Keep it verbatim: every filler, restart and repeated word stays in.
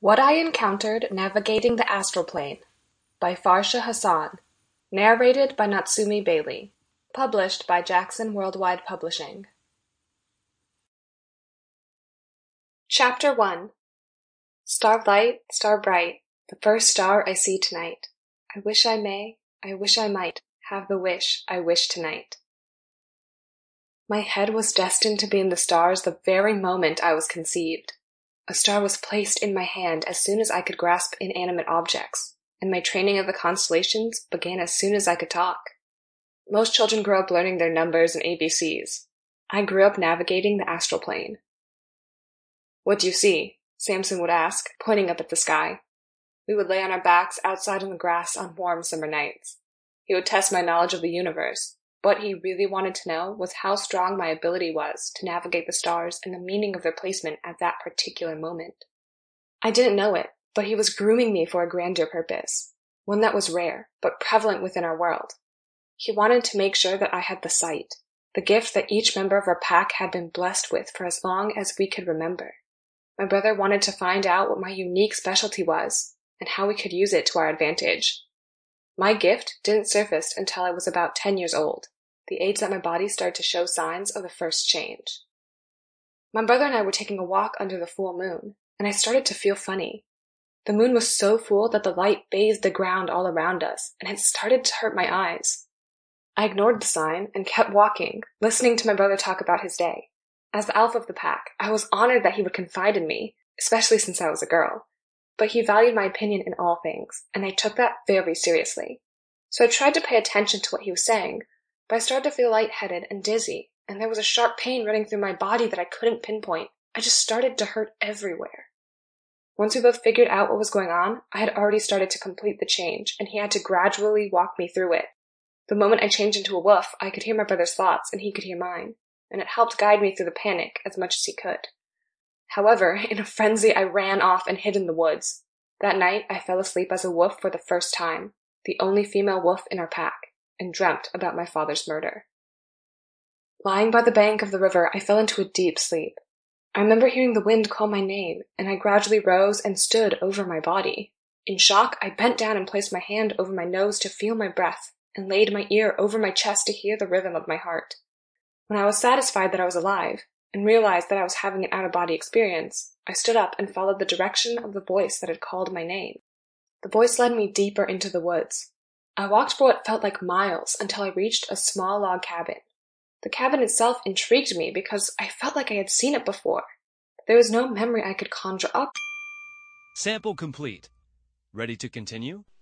What I Encountered Navigating the Astral Plane by Farsha Hassan. Narrated by Natsumi Bailey. Published by Jackson Worldwide Publishing. Chapter one. Starlight, star bright, the first star I see tonight. I wish I may, I wish I might, have the wish I wish tonight. My head was destined to be in the stars the very moment I was conceived. A star was placed in my hand as soon as I could grasp inanimate objects, and my training of the constellations began as soon as I could talk. Most children grow up learning their numbers and A B Cs. I grew up navigating the astral plane. "What do you see?" Samson would ask, pointing up at the sky. We would lay on our backs outside in the grass on warm summer nights. He would test my knowledge of the universe. What he really wanted to know was how strong my ability was to navigate the stars and the meaning of their placement at that particular moment. I didn't know it, but he was grooming me for a grander purpose, one that was rare, but prevalent within our world. He wanted to make sure that I had the sight, the gift that each member of our pack had been blessed with for as long as we could remember. My brother wanted to find out what my unique specialty was, and how we could use it to our advantage. My gift didn't surface until I was about ten years old, the age that my body started to show signs of the first change. My brother and I were taking a walk under the full moon, and I started to feel funny. The moon was so full that the light bathed the ground all around us, and it started to hurt my eyes. I ignored the sign and kept walking, listening to my brother talk about his day. As the alpha of the pack, I was honored that he would confide in me, especially since I was a girl. But he valued my opinion in all things, and I took that very seriously. So I tried to pay attention to what he was saying, but I started to feel lightheaded and dizzy, and there was a sharp pain running through my body that I couldn't pinpoint. I just started to hurt everywhere. Once we both figured out what was going on, I had already started to complete the change, and he had to gradually walk me through it. The moment I changed into a wolf, I could hear my brother's thoughts, and he could hear mine, and it helped guide me through the panic as much as he could. However, in a frenzy, I ran off and hid in the woods. That night, I fell asleep as a wolf for the first time, the only female wolf in our pack, and dreamt about my father's murder. Lying by the bank of the river, I fell into a deep sleep. I remember hearing the wind call my name, and I gradually rose and stood over my body. In shock, I bent down and placed my hand over my nose to feel my breath, and laid my ear over my chest to hear the rhythm of my heart. When I was satisfied that I was alive, and realized that I was having an out-of-body experience, I stood up and followed the direction of the voice that had called my name. The voice led me deeper into the woods. I walked for what felt like miles until I reached a small log cabin. The cabin itself intrigued me because I felt like I had seen it before. But there was no memory I could conjure up. Sample complete. Ready to continue?